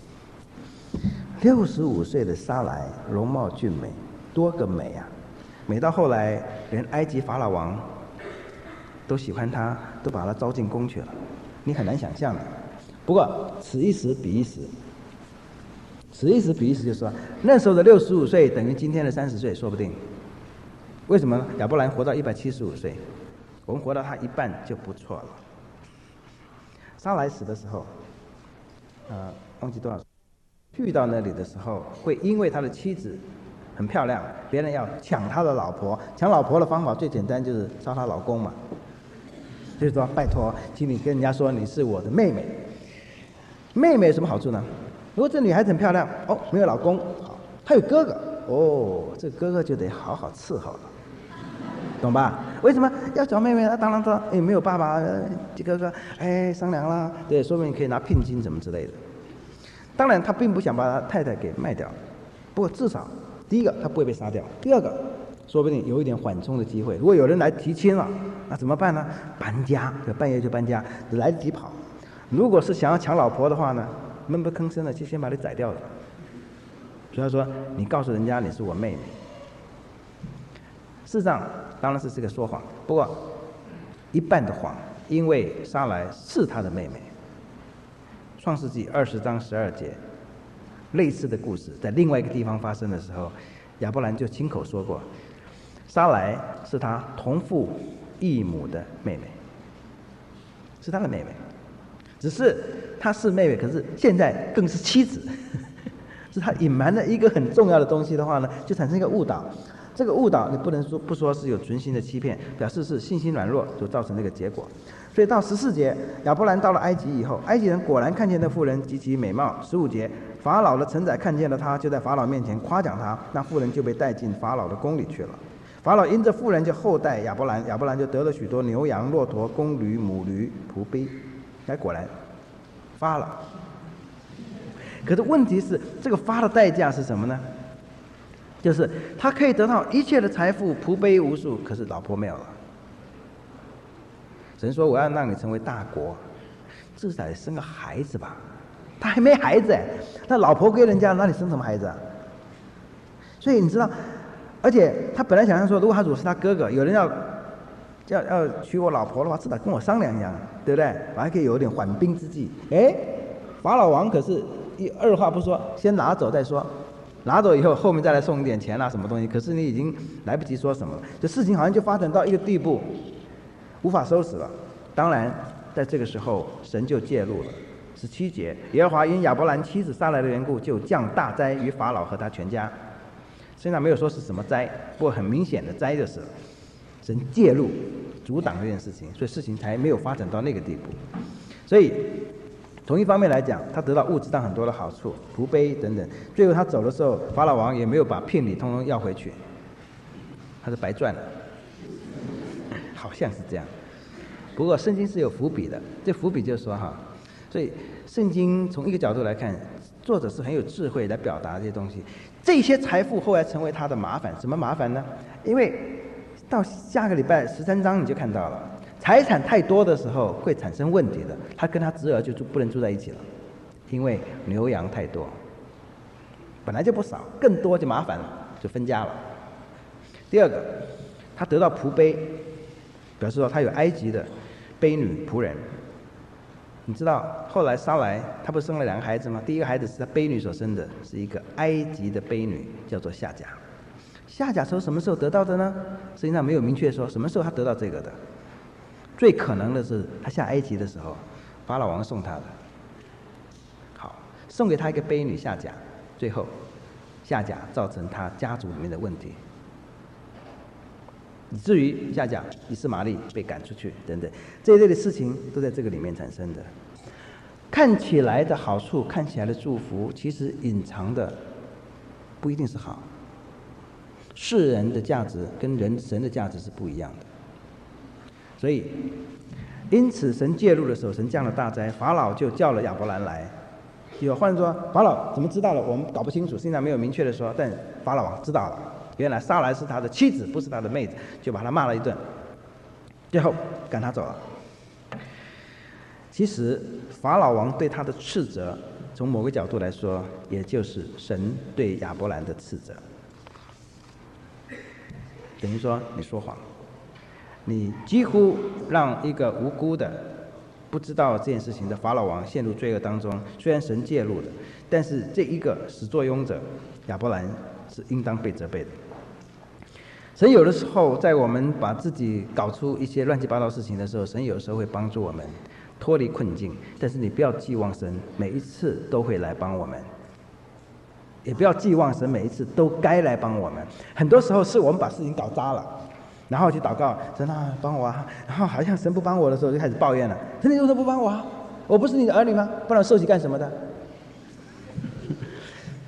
六十五岁的撒来容貌俊美，多个美啊！美到后来，连埃及法老王都喜欢他，都把他招进宫去了。你很难想象的。不过此一时彼一时，此一时彼一时，就是说那时候的六十五岁等于今天的三十岁，说不定。为什么呢？亚伯兰活到一百七十五岁，我们活到他一半就不错了。撒来死的时候，呃，忘记多少，去到那里的时候，会因为他的妻子很漂亮，别人要抢他的老婆，抢老婆的方法最简单就是杀他老公嘛。就是说，拜托，请你跟人家说你是我的妹妹。妹妹有什么好处呢？如果这女孩子很漂亮，哦，没有老公，好， 他有哥哥，哦，这个哥哥就得好好伺候了，懂吧？为什么要找妹妹？他当然说，哎，没有爸爸，这哥哥，哎，商量啦，对，说明可以拿聘金什么之类的。当然，他并不想把他太太给卖掉，不过至少，第一个他不会被杀掉，第二个，说不定有一点缓冲的机会。如果有人来提亲了，那怎么办呢？搬家，半夜就搬家，来得及跑。如果是想要抢老婆的话呢，闷不吭声的就先把你宰掉了。所以他说，你告诉人家你是我妹妹。事实上，当然是这个说谎，不过一半的谎，因为撒莱是他的妹妹。创世纪二十章十二节，类似的故事在另外一个地方发生的时候，亚伯兰就亲口说过，撒莱是他同父异母的妹妹，是他的妹妹，只是她是妹妹，可是现在更是妻子，是他隐瞒了一个很重要的东西的话呢，就产生一个误导。这个误导你不能说不说是有存心的欺骗，表示是信心软弱所造成的一个结果。所以到十四节，亚伯兰到了埃及以后，埃及人果然看见那妇人极其美貌。十五节，法老的臣宰看见了他，就在法老面前夸奖他，那妇人就被带进法老的宫里去了。法老因着妇人就厚待亚伯兰，亚伯兰就得了许多牛羊、骆驼、公驴、母驴、仆婢。哎，果然发了。可是问题是，这个发的代价是什么呢？就是他可以得到一切的财富，仆婢无数，可是老婆没有了。神说我要让你成为大国，至少得生个孩子吧。他还没孩子哎，那老婆归人家，那你生什么孩子啊？所以你知道，而且他本来想象说，如果他如果是他哥哥，有人要要要娶我老婆的话，至少跟我商量一下，对不对？我还可以有一点缓兵之计。哎，法老王可是一二话不说，先拿走再说。拿走以后，后面再来送一点钱啊，什么东西？可是你已经来不及说什么了，这事情好像就发展到一个地步，无法收拾了。当然，在这个时候，神就介入了。十七节，耶和华因亚伯兰妻子撒莱的缘故，就降大灾于法老和他全家。虽然没有说是什么灾，不过很明显的灾就是了。神介入，阻挡这件事情，所以事情才没有发展到那个地步。所以。从一方面来讲，他得到物质上很多的好处，仆婢等等。最后他走的时候，法老王也没有把聘礼通通要回去，他是白赚了，好像是这样。不过圣经是有伏笔的，这伏笔就是说哈，所以圣经从一个角度来看，作者是很有智慧来表达这些东西。这些财富后来成为他的麻烦，什么麻烦呢？因为到下个礼拜十三章你就看到了。财产太多的时候会产生问题的，他跟他侄儿就住不能住在一起了，因为牛羊太多，本来就不少，更多就麻烦了，就分家了。第二个，他得到仆婢，表示说他有埃及的婢女仆人。你知道后来撒莱他不是生了两个孩子吗？第一个孩子是他婢女所生的，是一个埃及的婢女，叫做夏甲。夏甲从什么时候得到的呢？实际上没有明确说什么时候他得到这个的。最可能的是他下埃及的时候，法老王送他的。好，送给他一个婢女夏甲，最后夏甲造成他家族里面的问题，以至于夏甲以斯玛利被赶出去等等，这一类的事情都在这个里面产生的。看起来的好处，看起来的祝福，其实隐藏的不一定是好。世人的价值跟人神的价值是不一样的。所以，因此神介入的时候，神降了大灾，法老就叫了亚伯兰来。有换说，法老怎么知道了？我们搞不清楚，实际上没有明确的说，但法老王知道了，原来撒莱是他的妻子，不是他的妹子，就把他骂了一顿，最后赶他走了。其实法老王对他的斥责，从某个角度来说，也就是神对亚伯兰的斥责，等于说你说谎。你几乎让一个无辜的、不知道这件事情的法老王陷入罪恶当中。虽然神介入的，但是这一个始作俑者亚伯兰是应当被责备的。神有的时候在我们把自己搞出一些乱七八糟事情的时候，神有的时候会帮助我们脱离困境。但是你不要寄望神每一次都会来帮我们，也不要寄望神每一次都该来帮我们。很多时候是我们把事情搞砸了。然后去祷告，神啊，帮我啊！然后好像神不帮我的时候，就开始抱怨了。神，你为什么不帮我啊？我不是你的儿女吗？不然受洗干什么的？神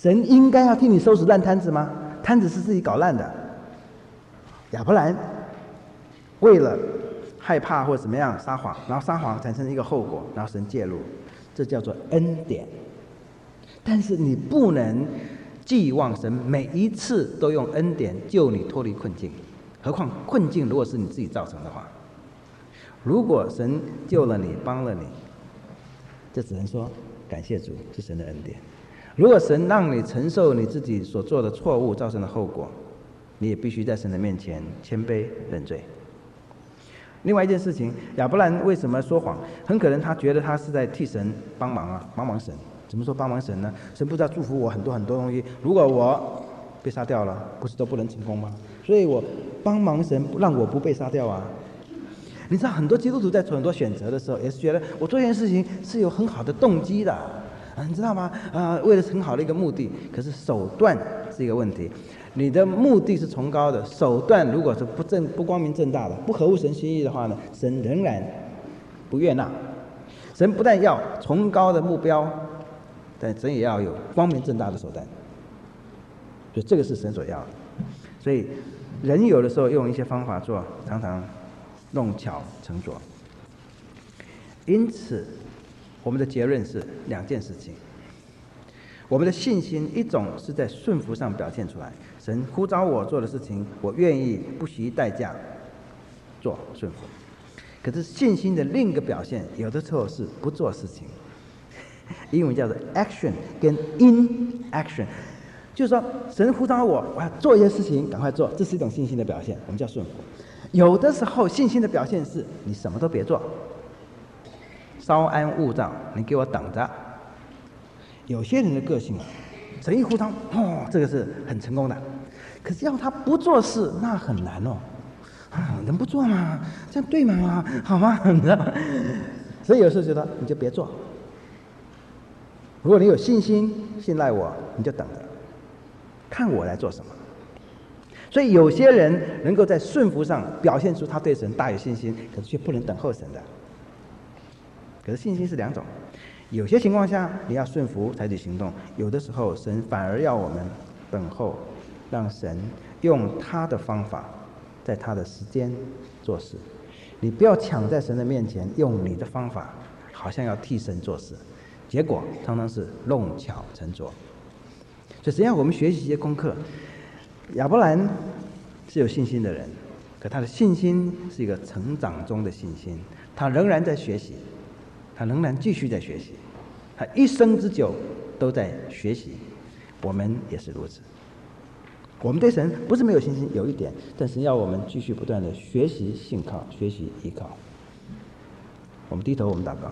神应该要替你收拾烂摊子吗？摊子是自己搞烂的。亚伯兰为了害怕或怎么样撒谎，然后撒谎产生一个后果，然后神介入，这叫做恩典。但是你不能寄望神每一次都用恩典救你脱离困境，何况困境如果是你自己造成的话。如果神救了你，帮了你，这只能说感谢主，是神的恩典。如果神让你承受你自己所做的错误造成的后果，你也必须在神的面前谦卑认罪。另外一件事情，亚伯兰为什么说谎？很可能他觉得他是在替神帮忙啊，帮忙神。怎么说帮忙神呢？神不知道祝福我很多很多东西，如果我被杀掉了，不是都不能成功吗？所以我帮忙神，让我不被杀掉啊。你知道很多基督徒在做很多选择的时候，也是觉得我做这件事情是有很好的动机的，啊，你知道吗？啊、呃，为了很好的一个目的，可是手段是一个问题。你的目的是崇高的，手段如果是不正、不光明正大的，不合乎神心意的话呢，神仍然不悦纳。神不但要崇高的目标，但神也要有光明正大的手段。所以这个是神所要的。所以人有的时候用一些方法做，常常弄巧成拙。因此我们的结论是两件事情。我们的信心，一种是在顺服上表现出来，神呼召我做的事情，我愿意不惜代价做顺服。可是信心的另一个表现，有的时候是不做事情，英文叫做 action 跟 inaction， 就是说神呼召我，我要做一些事情，赶快做，这是一种信心的表现，我们叫顺服。有的时候信心的表现是你什么都别做，稍安勿躁，你给我等着。有些人的个性，神一呼召，哦，这个是很成功的。可是要他不做事，那很难哦。啊，能不做吗？这样对吗？好吗？你知道吗？所以有时候觉得你就别做。如果你有信心，信赖我，你就等着，看我来做什么。所以有些人能够在顺服上表现出他对神大有信心，可是却不能等候神的。可是信心是两种。有些情况下你要顺服采取行动，有的时候神反而要我们等候，让神用他的方法在他的时间做事。你不要抢在神的面前用你的方法，好像要替神做事，结果常常是弄巧成拙。所以实际上我们学习一些功课，亚伯兰是有信心的人，可他的信心是一个成长中的信心，他仍然在学习，他仍然继续在学习，他一生之久都在学习。我们也是如此。我们对神不是没有信心，有一点，但是要我们继续不断的学习信靠，学习依靠。我们低头，我们祷告。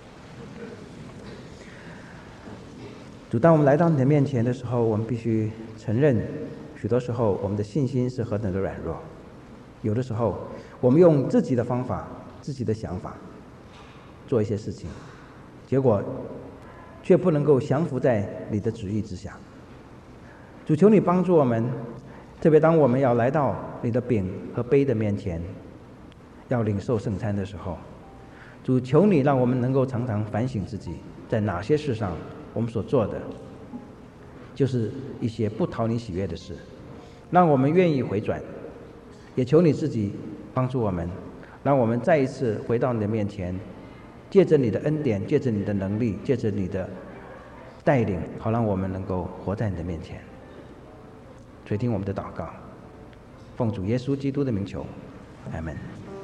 主，当我们来到你的面前的时候，我们必须承认，许多时候我们的信心是何等的软弱。有的时候我们用自己的方法、自己的想法做一些事情，结果却不能够降服在你的旨意之下。主，求你帮助我们，特别当我们要来到你的饼和杯的面前，要领受圣餐的时候，主，求你让我们能够常常反省自己，在哪些事上我们所做的就是一些不讨你喜悦的事，让我们愿意回转。也求你自己帮助我们，让我们再一次回到你的面前，借着你的恩典，借着你的能力，借着你的带领，好让我们能够活在你的面前。垂听我们的祷告，奉主耶稣基督的名求，阿们。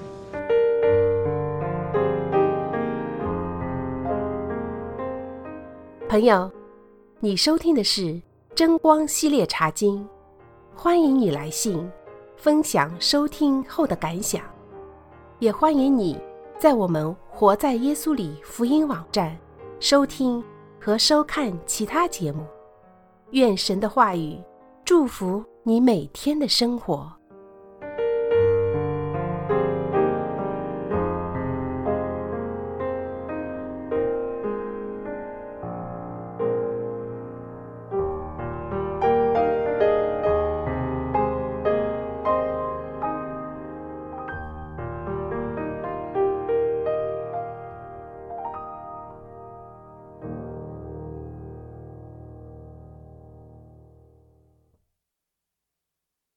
朋友，你收听的是真光系列茶经，欢迎你来信分享收听后的感想，也欢迎你在我们活在耶稣里福音网站收听和收看其他节目。愿神的话语祝福你每天的生活。